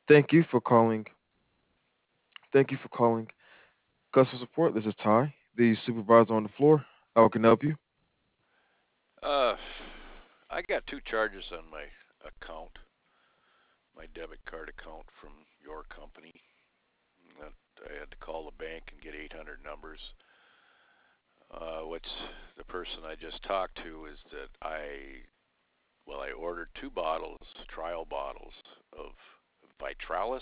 Thank you for calling. Thank you for calling customer support. This is Ty, the supervisor on the floor. How can I help you? Uh, I got two charges on my account, my debit card account from your company. That I had to call the bank and get 800 numbers. What's the person I just talked to is that I ordered two bottles, trial bottles of Vitralis,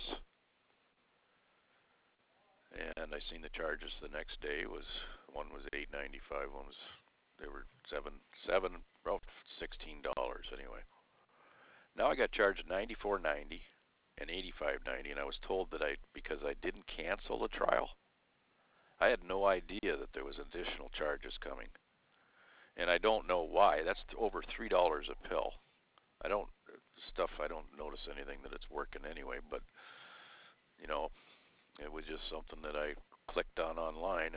and I seen the charges the next day was one was 8.95, one was they were seven about $16 anyway. Now I got charged 94.90 and 85.90, and I was told that I because I didn't cancel the trial, I had no idea that there was additional charges coming, and I don't know why. That's over $3 a pill. I don't stuff. I don't notice anything that it's working anyway, but you know, it was just something that I clicked on online,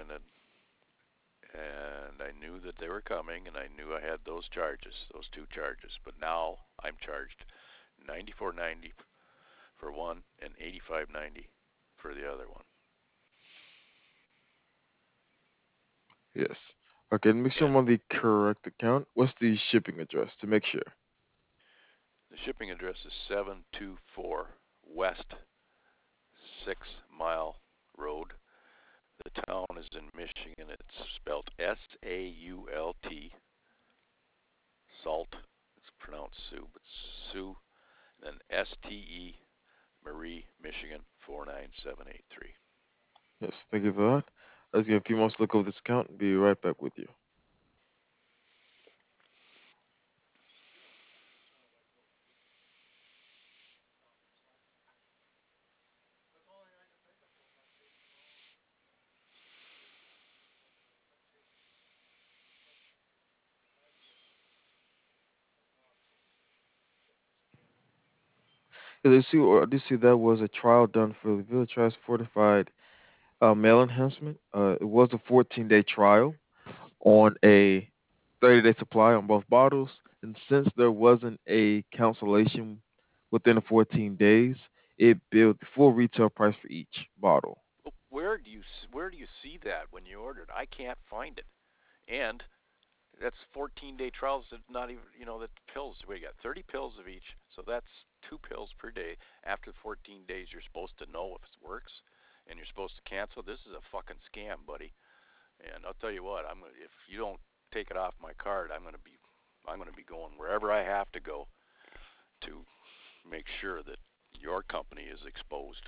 and I knew that they were coming, and I knew I had those charges, those two charges. But now I'm charged 94.90 for one and 85.90 for the other one. Yes. Okay, make sure And I'm on the correct account. What's the shipping address to make sure? the shipping address is 724 West 6 Mile Road. The town is in Michigan. It's spelled Sault. Salt. It's pronounced Sioux, but Sioux. Then Ste Marie, Michigan 49783. Yes, thank you for that. Let's get a few moments to look over this account and be right back with you. I do see that was a trial done for the Village Fortified Mail Enhancement. It was a 14-day trial on a 30-day supply on both bottles. And since there wasn't a cancellation within the 14 days, it billed the full retail price for each bottle. Where do you see that when you ordered? I can't find it. And that's 14-day trials. That not even that pills. We got 30 pills of each, so that's two pills per day. After 14 days, you're supposed to know if it works, and you're supposed to cancel. This is a fucking scam, buddy. And I'll tell you what, if you don't take it off my card, I'm gonna be going wherever I have to go to make sure that your company is exposed.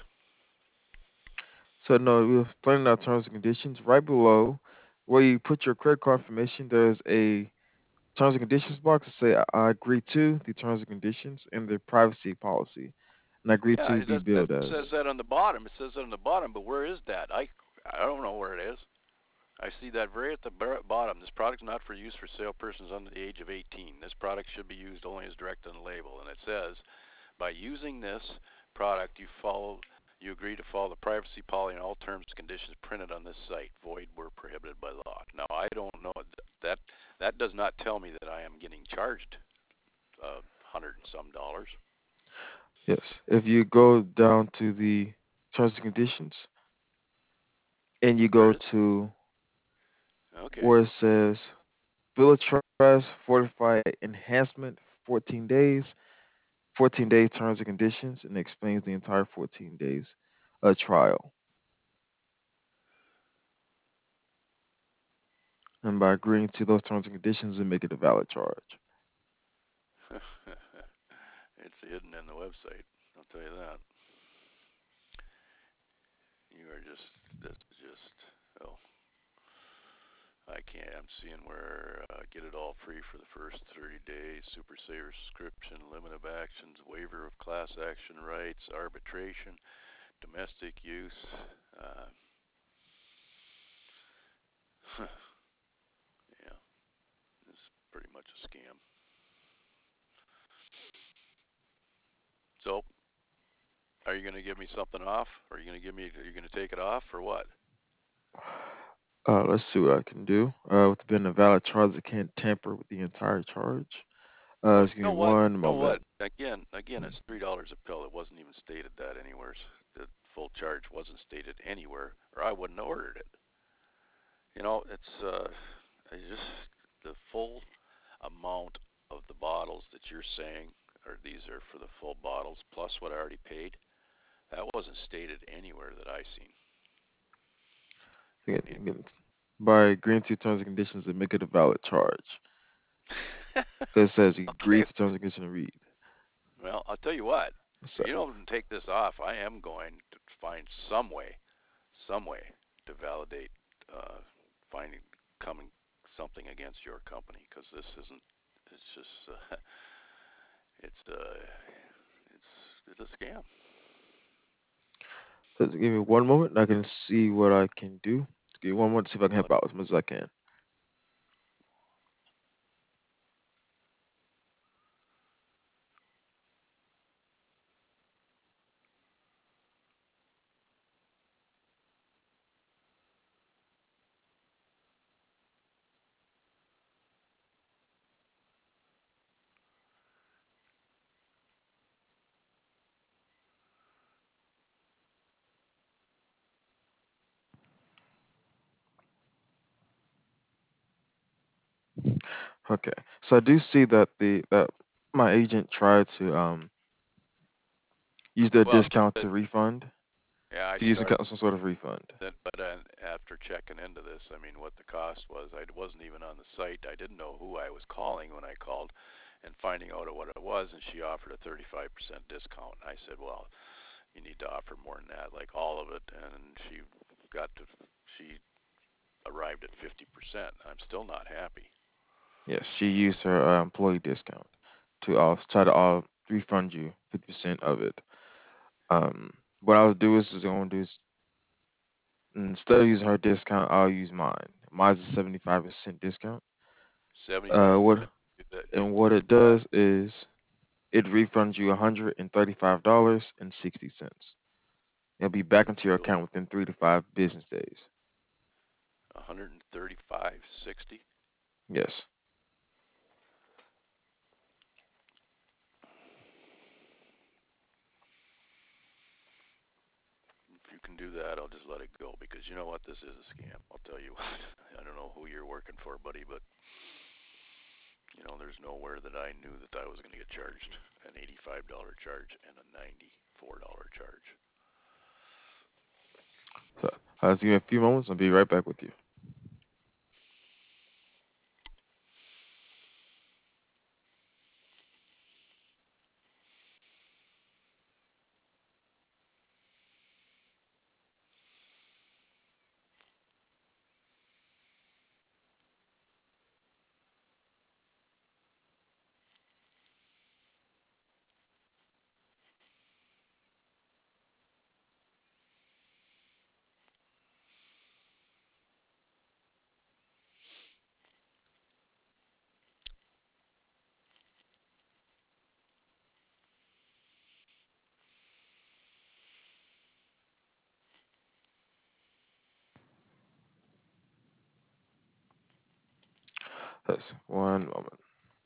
So no, we're planning our terms and conditions right below where you put your credit card information. There's a terms and conditions box to say I agree to the terms and conditions and the privacy policy, and I agree Yeah, to it be does. That billed says as. that on the bottom. It says that on the bottom, but where is that? I don't know where it is. I see that very at the bottom. This product is not for use for sale persons under the age of 18. This product should be used only as directed on the label. And it says, by using this product, you agree to follow the privacy policy and all terms and conditions printed on this site, void where prohibited by law. Now, I don't know that that does not tell me that I am getting charged hundred and some dollars. Yes, if you go down to the terms and conditions and you Where go is to okay? where it says Village Trust Fortified Enhancement 14 days, 14 day terms and conditions, and it explains the entire 14 days trial. And by agreeing to those terms and conditions, and make it a valid charge. It's hidden in the website. I'll tell you that. You are just that's just oh I can't. I'm seeing where get it all free for the first 30 days, super saver subscription, limit of actions, waiver of class action rights, arbitration, domestic use. Uh, yeah, it's pretty much a scam. So, are you going to give me something off? Are you going to give me? Are you going to take it off or what? Let's see what I can do. With being a valid charge, I can't tamper with the entire charge. Well, Just give you me know what? one You know what? moment. Again, it's $3 a pill. It wasn't even stated that anywhere. The full charge wasn't stated anywhere, or I wouldn't have ordered it. It's I just the full amount of the bottles that you're saying, or these are for the full bottles plus what I already paid. That wasn't stated anywhere that I seen. Again, You again, by agreeing to terms and conditions that make it a valid charge. know? It says you agree Okay. to terms and conditions and read. Well, I'll tell you what. So, If you don't take this off, I am going to find some way to validate uh, finding coming something against your company because this isn't. It's just it's it's a scam. just give me one moment and I can see what I can do. Just give me one moment to see if I can help out as much as I can. Okay. So I do see that the that my agent tried to use their Well, discount to refund, yeah, I to use started some sort of refund. that, but after checking into this, I mean, what the cost was, I wasn't even on the site. I didn't know who I was calling when I called, and finding out what it was, and she offered a 35% discount. And I said, well, you need to offer more than that, like all of it. And she arrived at 50%. I'm still not happy. Yes, she used her employee discount to try to refund you 50% of it. What I'll do is I'm gonna do is instead of using her discount, I'll use mine. Mine's a 75% discount. 75%. What You and what can it do that. does is it refunds you $135.60. It'll be back into your Really? account within 3 to 5 business days. 135.60. Yes. If you can do that, I'll just let it go because you know what? This is a scam. I'll tell you what. I don't know who you're working for, buddy, but there's nowhere that I knew that I was going to get charged an $85 charge and a $94 charge. So I'll give you a few moments. I'll be right back with you. Yes, one moment.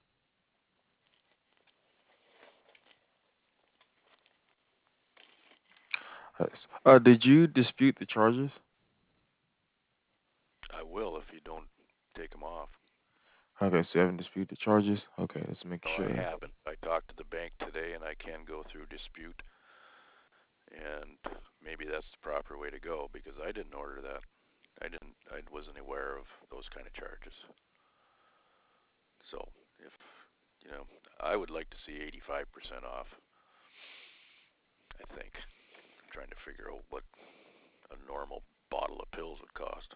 Yes. Did you dispute the charges? I will if you don't take them off. Okay, so you haven't disputed the charges. Okay, let's make No, I sure. haven't. I talked to the bank today, and I can go through dispute, and maybe that's the proper way to go because I didn't order that. I wasn't aware of those kind of charges. So if you know, I would like to see 85% off. I think. I'm trying to figure out what a normal bottle of pills would cost.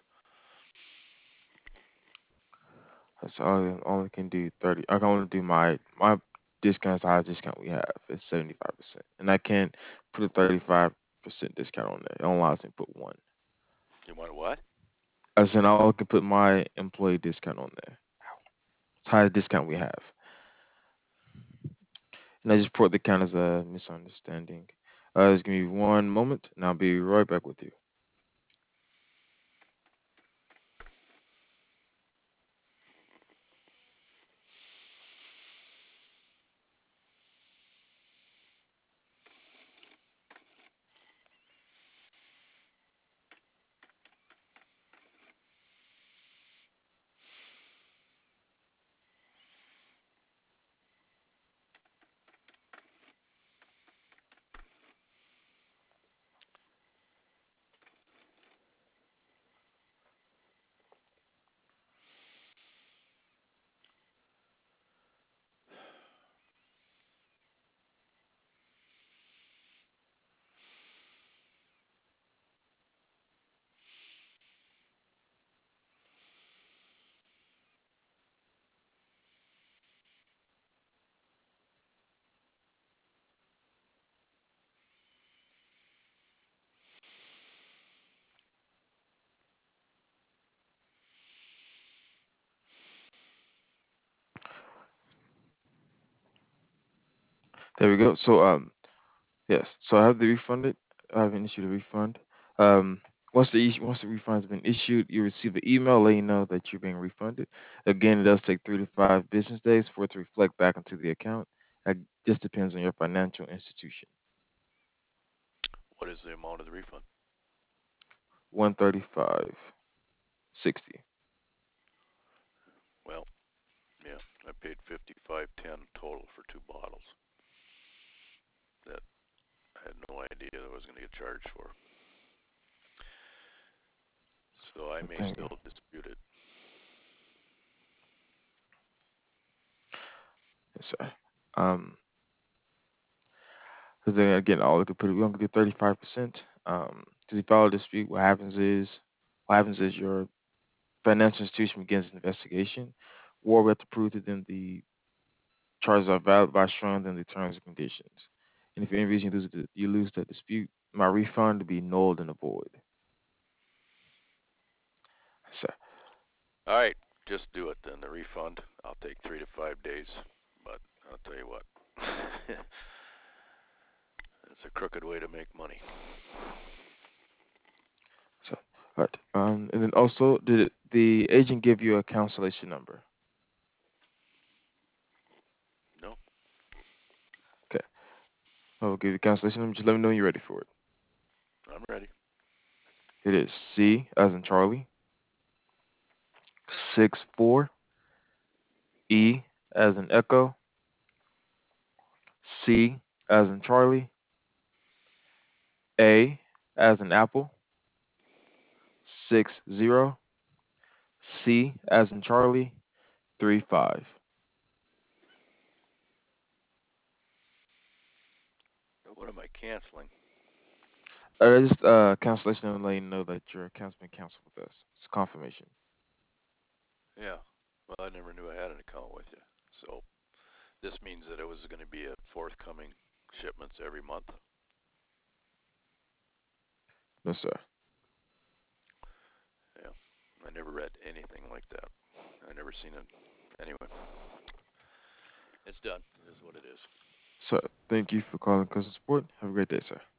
That's all I can do 30. I can only do my discount's the highest discount we have. It's 75%. And I can't put a 35% discount on there. It only allows me to put one. You want what? I said I only can put my employee discount on there. It's the highest discount we have. And I just report the count as a misunderstanding. Just give me one moment and I'll be right back with you. There we go. So yes. So I have the refunded. I haven't issued a refund. Um once the refund has been issued, you receive an email letting you know that you're being refunded. Again, it does take 3 to 5 business days for it to reflect back into the account. That just depends on your financial institution. What is the amount of the refund? 135.60. Well, yeah, I paid 55.10 total for 2 bottles. That I had no idea that I was going to get charged for. So I may Thank you. still dispute it. Yes, sir. Um, because then again, all we could put, we only do 35%. Because if you file a dispute, what happens is your financial institution begins an investigation, or we have to prove to them the charges are valid by showing them the terms and conditions. And if for any reason you lose the dispute, my refund will be nulled and void. So, All right, just do it then. The refund. I'll take 3 to 5 days, but I'll tell you what, it's a crooked way to make money. so, all right. And then also, did the agent give you a cancellation number? No, Okay. I'll give you a cancellation number. Just let me know when you're ready for it. I'm ready. It is C as in Charlie, 64, E as in Echo, C as in Charlie, A as in Apple, 60, C as in Charlie, 35. What am I canceling? Just cancellation and letting you know that your account's been canceled with us. It's confirmation. Yeah. Well, I never knew I had an account with you. So this means that it was going to be a forthcoming shipments every month. No, sir. Yeah. I never read anything like that. I never seen it. Anyway, it's done. It is what it is. So thank you for calling customer support. Have a great day, sir.